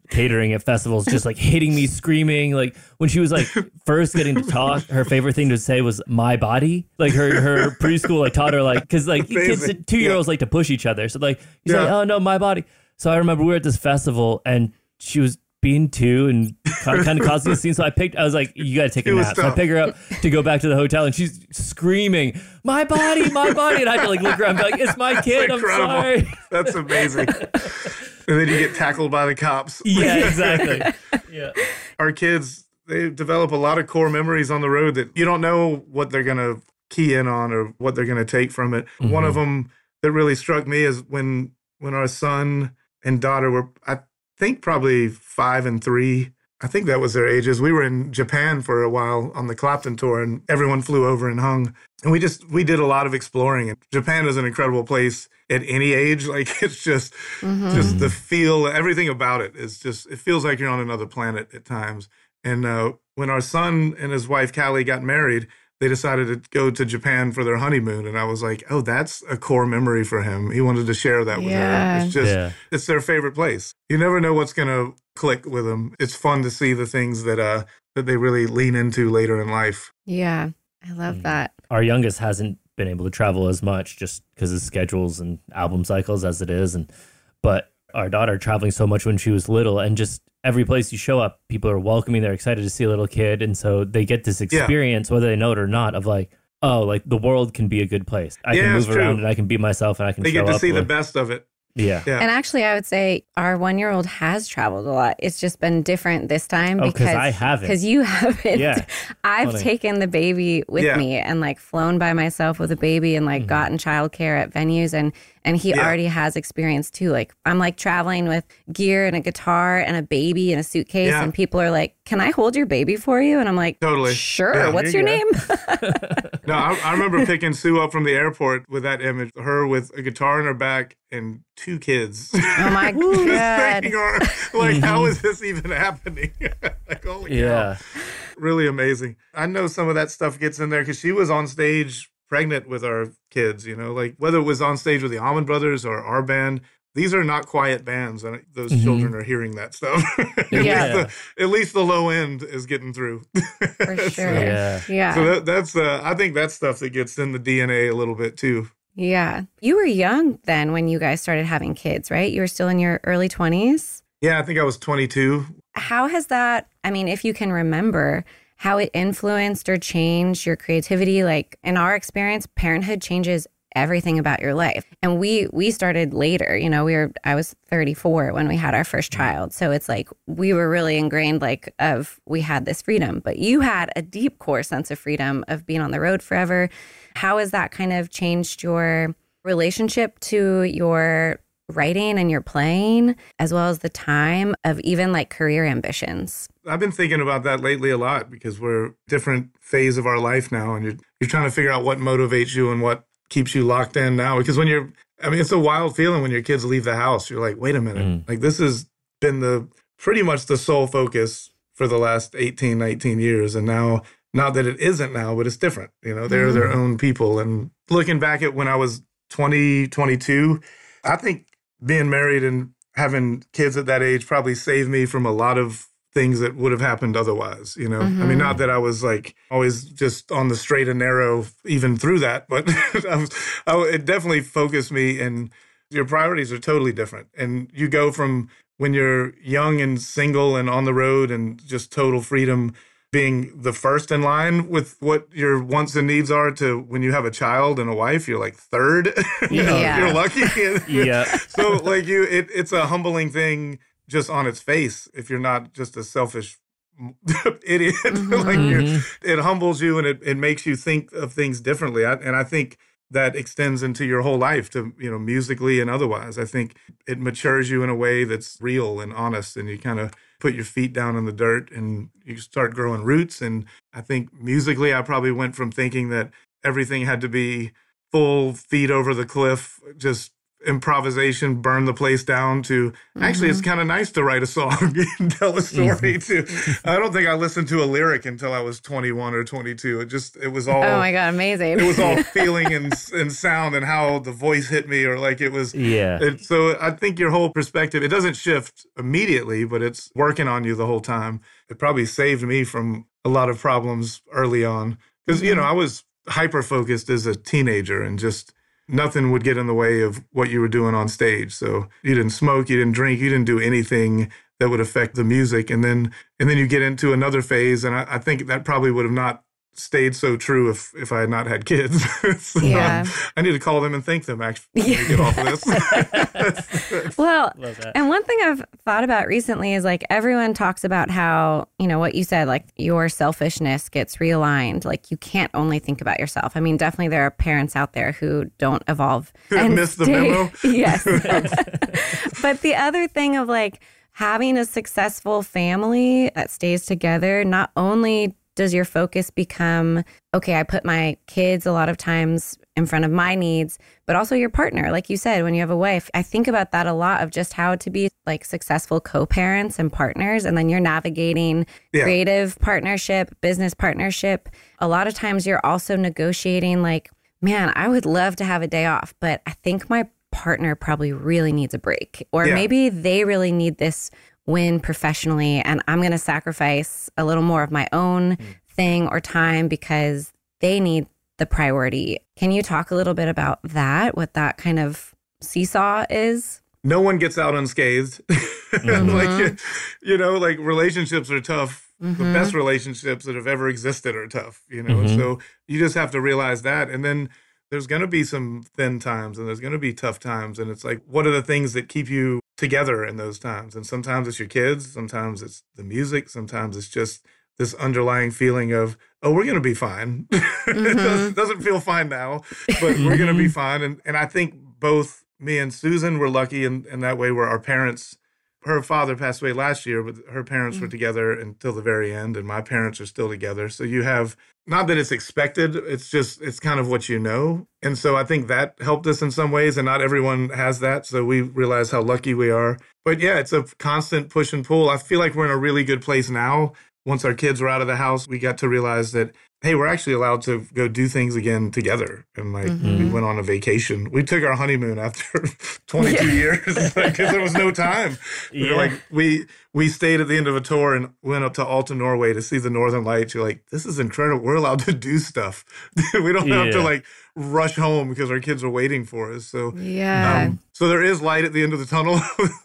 Speaker 3: catering at festivals, just like hitting me, screaming. Like when she was like first getting to talk, her favorite thing to say was "my body." Like her preschool like taught her like because like kids, 2-year-olds like to push each other. So like you say, "Oh no, my body." So I remember we were at this festival and she was being two and kind of causing a scene. So I was like, you got to take a nap. So I pick her up to go back to the hotel and she's screaming, my body, my body. And I had to like look around and be like, it's my kid. I'm sorry.
Speaker 2: That's amazing. And then you get tackled by the cops.
Speaker 3: Yeah, exactly. Yeah.
Speaker 2: Our kids, they develop a lot of core memories on the road that you don't know what they're going to key in on or what they're going to take from it. Mm-hmm. One of them that really struck me is when our son and daughter were, I think probably 5 and 3. I think that was their ages. We were in Japan for a while on the Clapton tour and everyone flew over and hung. And we did a lot of exploring. And Japan is an incredible place at any age. Like it's just the feel, everything about it is just, it feels like you're on another planet at times. And when our son and his wife, Callie, got married, they decided to go to Japan for their honeymoon. And I was like, oh, that's a core memory for him. He wanted to share that with her. It's just, it's their favorite place. You never know what's going to click with them. It's fun to see the things that they really lean into later in life.
Speaker 4: Yeah, I love that.
Speaker 3: Our youngest hasn't been able to travel as much just because of schedules and album cycles as it is. But our daughter traveling so much when she was little and just every place you show up, people are welcoming. They're excited to see a little kid. And so they get this experience, whether they know it or not, of like, oh, like the world can be a good place. I can move around and I can be myself and I can show up.
Speaker 2: They get to see the best of it.
Speaker 3: Yeah.
Speaker 4: And actually, I would say our 1-year-old has traveled a lot. It's just been different this time because
Speaker 3: I haven't.
Speaker 4: Because you haven't.
Speaker 3: Yeah.
Speaker 4: I've taken the baby with me and like flown by myself with a baby and like gotten childcare at venues and he already has experience too. Like I'm like traveling with gear and a guitar and a baby and a suitcase and people are like, can I hold your baby for you? And I'm like,
Speaker 2: totally.
Speaker 4: Sure. Yeah, what's your name?
Speaker 2: No, I remember picking Sue up from the airport with that image, her with a guitar in her back and 2 kids.
Speaker 4: Oh my God.
Speaker 2: Like, how is this even happening? Like, holy cow. Really amazing. I know some of that stuff gets in there because she was on stage pregnant with our kids, you know, like whether it was on stage with the Allman Brothers or our band. These are not quiet bands, and those children are hearing that stuff. At least the low end is getting through.
Speaker 4: For sure.
Speaker 2: So that's I think that's stuff that gets in the DNA a little bit too.
Speaker 4: Yeah. You were young then when you guys started having kids, right? You were still in your early 20s?
Speaker 2: Yeah, I think I was 22.
Speaker 4: How has that, I mean, if you can remember, how it influenced or changed your creativity? Like in our experience, parenthood changes everything about your life. And we started later, you know, I was 34 when we had our first child. So it's like we were really ingrained we had this freedom, but you had a deep core sense of freedom of being on the road forever. How has that kind of changed your relationship to your writing and your playing, as well as the time of even like career ambitions?
Speaker 2: I've been thinking about that lately a lot because we're different phase of our life now. And you're trying to figure out what motivates you and what keeps you locked in now. Because it's a wild feeling when your kids leave the house. You're like, wait a minute. Like this has been pretty much the sole focus for the last 18, 19 years. And now, not that it isn't now, but it's different. You know, they're their own people. And looking back at when I was 20, 22, I think being married and having kids at that age probably saved me from a lot of things that would have happened otherwise, you know? I mean, not that I was like always just on the straight and narrow even through that, but it definitely focused me, and your priorities are totally different. And you go from when you're young and single and on the road and just total freedom, being the first in line with what your wants and needs are, to when you have a child and a wife, you're like third. You're lucky. So like it's a humbling thing just on its face if you're not just a selfish idiot. It humbles you and it makes you think of things differently. And I think that extends into your whole life to, you know, musically and otherwise. I think it matures you in a way that's real and honest, and you kind of put your feet down in the dirt and you start growing roots. And I think musically, I probably went from thinking that everything had to be full feet over the cliff, just improvisation, burn the place down, to actually it's kind of nice to write a song and tell a story too. I don't think I listened to a lyric until I was 21 or 22. It was all,
Speaker 4: Oh my God, amazing.
Speaker 2: it was all feeling and sound and how the voice hit me, or like it was.
Speaker 3: Yeah.
Speaker 2: So I think your whole perspective, it doesn't shift immediately, but it's working on you the whole time. It probably saved me from a lot of problems early on because, I was hyper focused as a teenager and just nothing would get in the way of what you were doing on stage. So you didn't smoke, you didn't drink, you didn't do anything that would affect the music. And then you get into another phase. And I think that probably would have not stayed so true if I had not had kids. So,
Speaker 4: Yeah.
Speaker 2: I need to call them and thank them actually before we get off of this.
Speaker 4: Well,
Speaker 3: Love that.
Speaker 4: and one thing I've thought about recently is like everyone talks about how, what you said, like your selfishness gets realigned. Like you can't only think about yourself. I mean, definitely there are parents out there who don't evolve.
Speaker 2: And missed the memo?
Speaker 4: Yes. But the other thing of like having a successful family that stays together, not only does your focus become, okay, I put my kids a lot of times in front of my needs, but also your partner. Like you said, when you have a wife, I think about that a lot of just how to be like successful co-parents and partners. And then you're navigating creative partnership, business partnership. A lot of times you're also negotiating like, man, I would love to have a day off, but I think my partner probably really needs a break. Or maybe they really need this win professionally, and I'm going to sacrifice a little more of my own thing or time because they need the priority. Can you talk a little bit about that, what that kind of seesaw is?
Speaker 2: No one gets out unscathed. Like, like relationships are tough. The best relationships that have ever existed are tough, So you just have to realize that. And then there's going to be some thin times and there's going to be tough times. And it's like, what are the things that keep you together in those times? And sometimes it's your kids, sometimes it's the music, sometimes it's just this underlying feeling of, oh, we're going to be fine. It doesn't feel fine now, but we're going to be fine. And I think both me and Susan were lucky in that way where our parents, her father passed away last year, but her parents were together until the very end, and my parents are still together. So you have, not that it's expected, it's kind of what you know. And so I think that helped us in some ways, and not everyone has that. So we realize how lucky we are. But yeah, it's a constant push and pull. I feel like we're in a really good place now. Once our kids were out of the house, we got to realize that, hey, we're actually allowed to go do things again together. And we went on a vacation. We took our honeymoon after 22 years because there was no time. We stayed at the end of a tour and went up to Alta, Norway to see the Northern Lights. You're like, this is incredible. We're allowed to do stuff. We don't have to rush home because our kids are waiting for us. So so there is light at the end of the tunnel.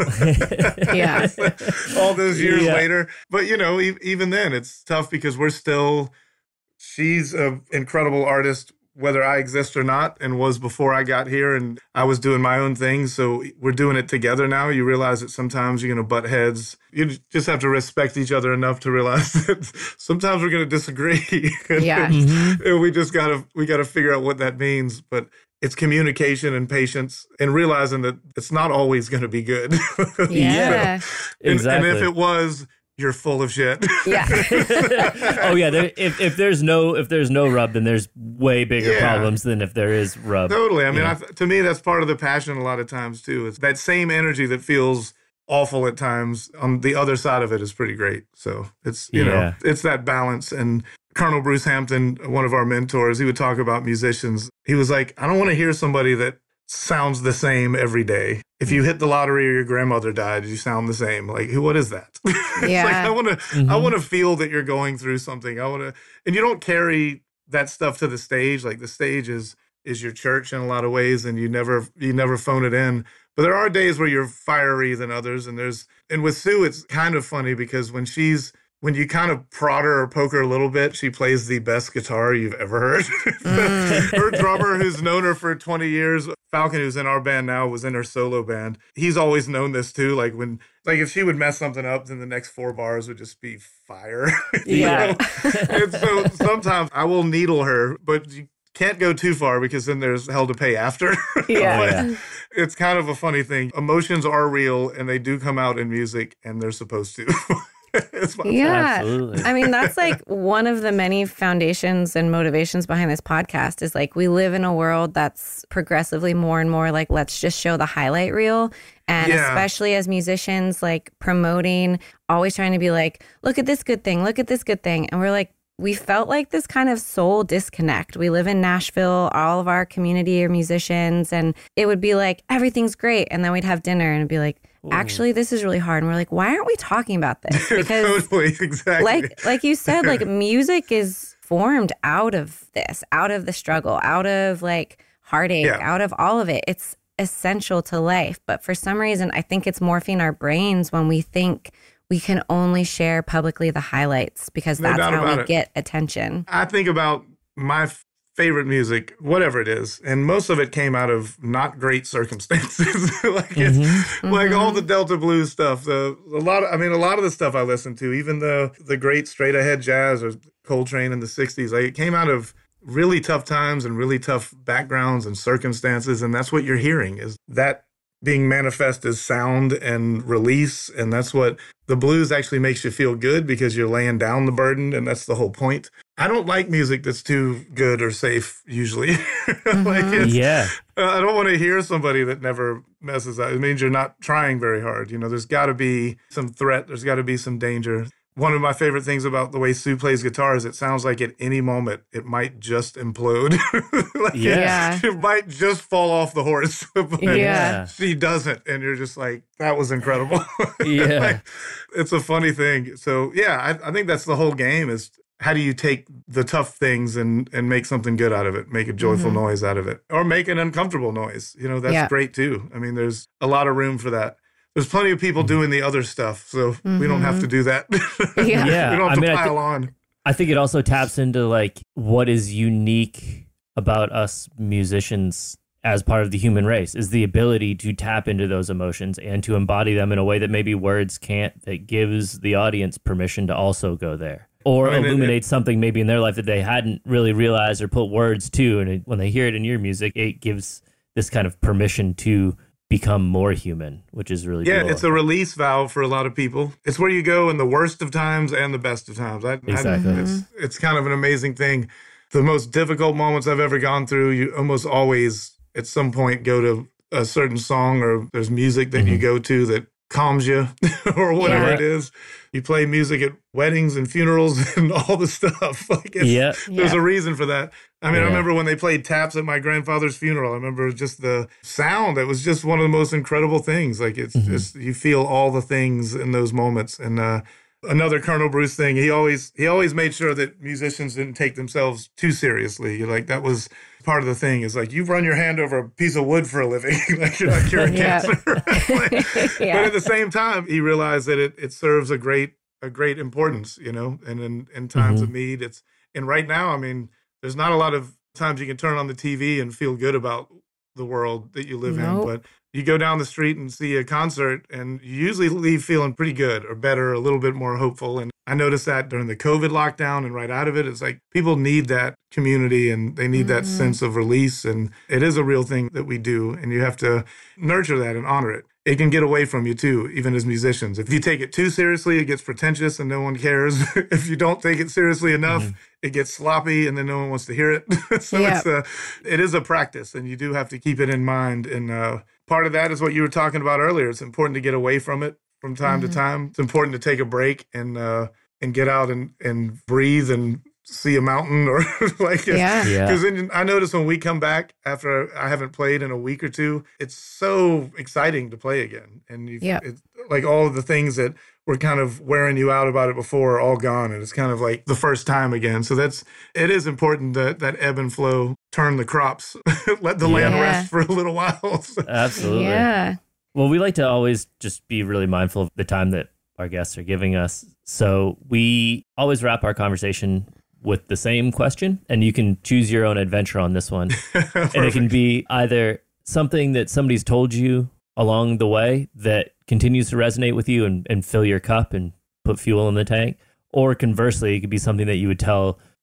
Speaker 2: All those years later. But, even then, it's tough because she's an incredible artist, whether I exist or not, and was before I got here, and I was doing my own thing. So we're doing it together now. You realize that sometimes you're going to butt heads. You just have to respect each other enough to realize that sometimes we're going to disagree. And we just got to figure out what that means. But it's communication and patience and realizing that it's not always going to be good.
Speaker 3: Exactly.
Speaker 2: And if it was, you're full of shit.
Speaker 3: Oh yeah. If there's no rub, then there's way bigger problems than if there is rub.
Speaker 2: Totally. I mean, to me, that's part of the passion a lot of times too. It's that same energy that feels awful at times. On the other side of it is pretty great. So it's, it's that balance. And Colonel Bruce Hampton, one of our mentors, he would talk about musicians. He was like, I don't want to hear somebody that sounds the same every day. If you hit the lottery or your grandmother died, you sound the same. Like, what is that? It's like, I want to feel that you're going through something. And you don't carry that stuff to the stage. Like the stage is your church in a lot of ways, and you never phone it in. But there are days where you're fiery than others. And with Sue, it's kind of funny because when you kind of prod her or poke her a little bit, she plays the best guitar you've ever heard. Her drummer, who's known her for 20 years, Falcon, who's in our band now, was in her solo band. He's always known this too. Like if she would mess something up, then the next 4 bars would just be fire. And so sometimes I will needle her, but you can't go too far because then there's hell to pay after. It's kind of a funny thing. Emotions are real and they do come out in music, and they're supposed to. It's my
Speaker 4: Yeah.
Speaker 3: Absolutely.
Speaker 4: I mean, that's like one of the many foundations and motivations behind this podcast is like we live in a world that's progressively more and more like, let's just show the highlight reel. And
Speaker 2: Yeah.
Speaker 4: especially as musicians, like promoting, always trying to be like, look at this good thing, look at this good thing. And we're like, we felt like this kind of soul disconnect. We live in Nashville, all of our community are musicians, and it would be like, everything's great. And then we'd have dinner and it'd be like, actually, this is really hard. And we're like, why aren't we talking about this? Because
Speaker 2: Totally, exactly.
Speaker 4: like you said, like music is formed out of this, out of the struggle, out of like heartache,
Speaker 2: Yeah.
Speaker 4: out of all of it. It's essential to life. But for some reason, I think it's morphing our brains when we think we can only share publicly the highlights because
Speaker 2: No
Speaker 4: that's
Speaker 2: doubt
Speaker 4: how
Speaker 2: about
Speaker 4: we
Speaker 2: it.
Speaker 4: get attention.
Speaker 2: I think about my favorite music, whatever it is, and most of it came out of not great circumstances. Like it's like all the Delta blues stuff. A lot of the stuff I listen to, even the great straight ahead jazz or Coltrane in the '60s, like it came out of really tough times and really tough backgrounds and circumstances, and that's what you're hearing is that being manifest as sound and release. And that's what the blues actually makes you feel good because you're laying down the burden. And that's the whole point. I don't like music that's too good or safe usually. Like it's,
Speaker 3: Yeah.
Speaker 2: I don't want to hear somebody that never messes up. It means you're not trying very hard. You know, there's got to be some threat. There's got to be some danger. One of my favorite things about the way Sue plays guitar is it sounds like at any moment it might just implode. Like
Speaker 3: Yeah.
Speaker 2: it might just fall off the horse. But
Speaker 4: Yeah.
Speaker 2: she doesn't. And you're just like, that was incredible.
Speaker 3: Yeah.
Speaker 2: Like, it's a funny thing. So yeah, I think that's the whole game is how do you take the tough things and make something good out of it, make a joyful noise out of it, or make an uncomfortable noise. You know, that's
Speaker 4: Yeah.
Speaker 2: great too. I mean, there's a lot of room for that. There's plenty of people doing the other stuff, so we don't have to do that.
Speaker 4: Yeah.
Speaker 3: Yeah.
Speaker 2: We don't have to
Speaker 3: I
Speaker 2: pile on.
Speaker 3: I think it also taps into like what is unique about us musicians as part of the human race is the ability to tap into those emotions and to embody them in a way that maybe words can't, that gives the audience permission to also go there. Or
Speaker 2: I mean,
Speaker 3: illuminate something maybe in their life that they hadn't really realized or put words to. And when they hear it in your music, it gives this kind of permission to become more human, which is really
Speaker 2: Yeah,
Speaker 3: cool.
Speaker 2: it's a release valve for a lot of people. It's where you go in the worst of times and the best of times.
Speaker 3: Exactly.
Speaker 2: It's kind of an amazing thing. The most difficult moments I've ever gone through, you almost always at some point go to a certain song or there's music that you go to that calms you or whatever
Speaker 3: Yeah.
Speaker 2: it is. You play music at weddings and funerals and all the stuff. Like
Speaker 3: Yeah.
Speaker 2: there's a reason for that. I mean, I
Speaker 3: Yeah.
Speaker 2: remember when they played taps at my grandfather's funeral. I remember just the sound. It was just one of the most incredible things. Like it's just you feel all the things in those moments. And another Colonel Bruce thing, he always made sure that musicians didn't take themselves too seriously. Like that was part of the thing. Is like you run your hand over a piece of wood for a living, like you're not curing
Speaker 4: Yeah.
Speaker 2: cancer. Like,
Speaker 4: Yeah.
Speaker 2: But at the same time, he realized that it serves a great importance, you know. And in times of need, and right now, I mean, there's not a lot of times you can turn on the TV and feel good about the world that you live in,
Speaker 4: Nope.
Speaker 2: but you go down the street and see a concert and you usually leave feeling pretty good or better, a little bit more hopeful. And I noticed that during the COVID lockdown and right out of it, it's like people need that community and they need that sense of release. And it is a real thing that we do. And you have to nurture that and honor it. It can get away from you too, even as musicians. If you take it too seriously, it gets pretentious and no one cares. If you don't take it seriously enough, it gets sloppy and then no one wants to hear it. So
Speaker 4: Yeah.
Speaker 2: it is a practice and you do have to keep it in mind. And part of that is what you were talking about earlier. It's important to get away from it from time to time. It's important to take a break and get out and breathe and see a mountain or like
Speaker 4: Yeah.
Speaker 3: Yeah.
Speaker 2: because I notice when we come back after I haven't played in a week or two, it's so exciting to play again. And
Speaker 4: Yep.
Speaker 2: it's like all of the things that were kind of wearing you out about it before are all gone. And it's kind of like the first time again. So it is important that ebb and flow, turn the crops, let the land
Speaker 4: Yeah.
Speaker 2: rest for a little while. So-
Speaker 3: Absolutely.
Speaker 4: Yeah.
Speaker 3: Well, we like to always just be really mindful of the time that our guests are giving us. So we always wrap our conversation with the same question, and you can choose your own adventure on this one. And it can be either something that somebody's told you along the way that continues to resonate with you and fill your cup and put fuel in the tank, or conversely, it could be something that you would tell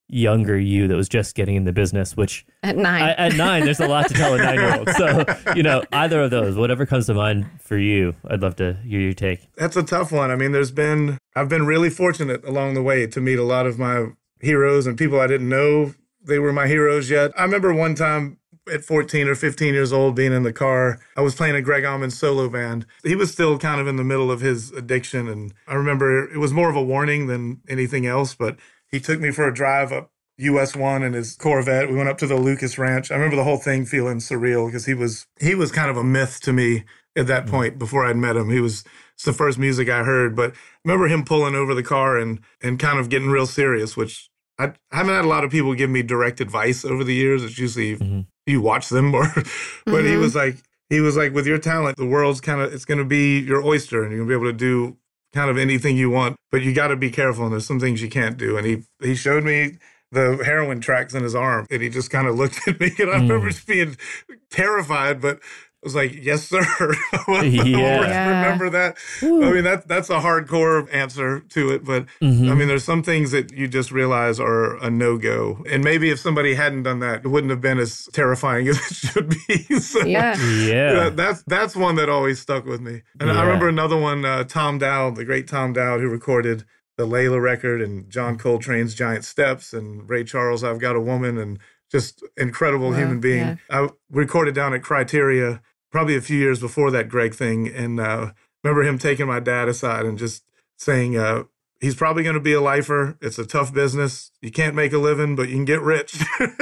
Speaker 3: younger you that was just getting in the business, which
Speaker 4: At 9.
Speaker 3: at 9, there's a lot to tell a 9-year-old. So, either of those, whatever comes to mind for you, I'd love to hear your take.
Speaker 2: That's a tough one. I mean, I've been really fortunate along the way to meet a lot of my heroes and people I didn't know they were my heroes yet. I remember one time at 14 or 15 years old being in the car, I was playing a Greg Allman solo band. He was still kind of in the middle of his addiction. And I remember it was more of a warning than anything else, but he took me for a drive up US 1 in his Corvette. We went up to the Lucas Ranch. I remember the whole thing feeling surreal because he was kind of a myth to me at that point before I'd met him. It's the first music I heard, but I remember him pulling over the car and kind of getting real serious, which I haven't had a lot of people give me direct advice over the years. It's usually you watch them more, but he was like, with your talent, the world's it's going to be your oyster and you're gonna be able to do kind of anything you want, but you got to be careful. And there's some things you can't do. And he showed me the heroin tracks in his arm and he just kind of looked at me and I remember just being terrified, but I was like, yes, sir. Remember that. Ooh. I mean, that's a hardcore answer to it. But I mean, there's some things that you just realize are a no-go. And maybe if somebody hadn't done that, it wouldn't have been as terrifying as it should be. So, that's one that always stuck with me. And I remember another one, Tom Dowd, the great Tom Dowd, who recorded the Layla record and John Coltrane's Giant Steps and Ray Charles' I've Got a Woman, and just incredible human being. Yeah. I recorded down at Criteria probably a few years before that Greg thing. And remember him taking my dad aside and just saying, he's probably going to be a lifer. It's a tough business. You can't make a living, but you can get rich.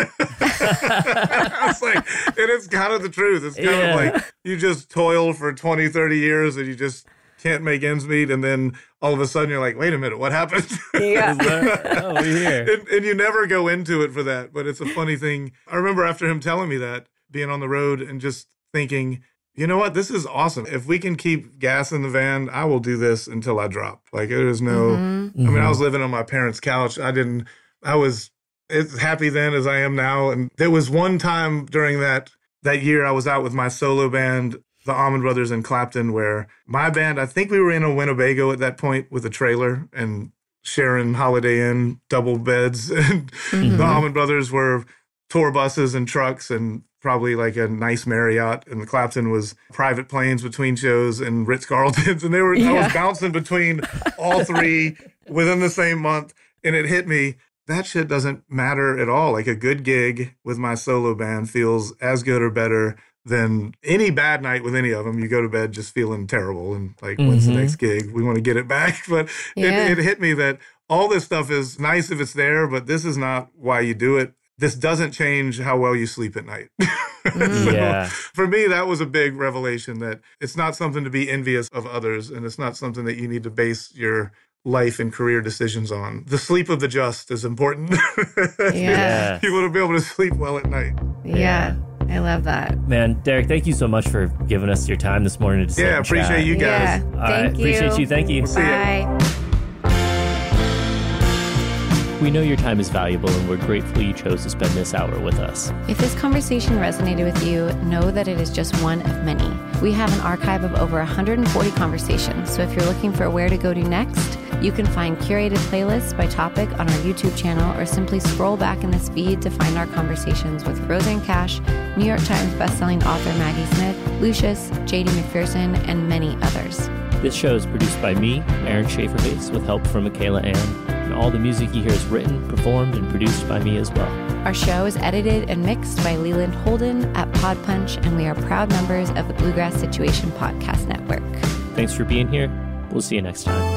Speaker 2: I was like, and it's kind of the truth. It's kind of like you just toil for 20, 30 years and you just can't make ends meet. And then all of a sudden you're like, wait a minute, what happened?
Speaker 3: We're here.
Speaker 2: And you never go into it for that. But it's a funny thing. I remember after him telling me that, being on the road and just thinking, you know what, this is awesome. If we can keep gas in the van, I will do this until I drop. Like there's no, I mean, I was living on my parents' couch. I was as happy then as I am now. And there was one time during that year I was out with my solo band, the Allman Brothers in Clapton, where my band, I think we were in a Winnebago at that point with a trailer and sharing Holiday Inn double beds. And the Allman Brothers were tour buses and trucks and probably like a nice Marriott, and the Clapton was private planes between shows and Ritz-Carltons. And I was bouncing between all three within the same month. And it hit me, that shit doesn't matter at all. Like a good gig with my solo band feels as good or better than any bad night with any of them. You go to bed just feeling terrible and like, when's the next gig? We want to get it back. But it hit me that all this stuff is nice if it's there, but this is not why you do it. This doesn't change how well you sleep at night. So for me, that was a big revelation that it's not something to be envious of others, and it's not something that you need to base your life and career decisions on. The sleep of the just is important. You want to be able to sleep well at night.
Speaker 4: I love that.
Speaker 3: Man, Derek, thank you so much for giving us your time this morning to sit and
Speaker 2: appreciate
Speaker 3: chat.
Speaker 2: You guys.
Speaker 4: Thank you.
Speaker 3: Appreciate you. Thank you.
Speaker 2: We'll see
Speaker 4: Bye.
Speaker 3: We know your time is valuable, and we're grateful you chose to spend this hour with us.
Speaker 4: If this conversation resonated with you, know that it is just one of many. We have an archive of over 140 conversations, so if you're looking for where to go to next, you can find curated playlists by topic on our YouTube channel, or simply scroll back in this feed to find our conversations with Roseanne Cash, New York Times bestselling author Maggie Smith, Lucius, J.D. McPherson, and many others.
Speaker 3: This show is produced by me, Aaron Schaefer-Bass, with help from Michaela Ann. And all the music you hear is written, performed, and produced by me as well.
Speaker 4: Our show is edited and mixed by Leland Holden at Pod Punch, and we are proud members of the Bluegrass Situation Podcast Network.
Speaker 3: Thanks for being here. We'll see you next time.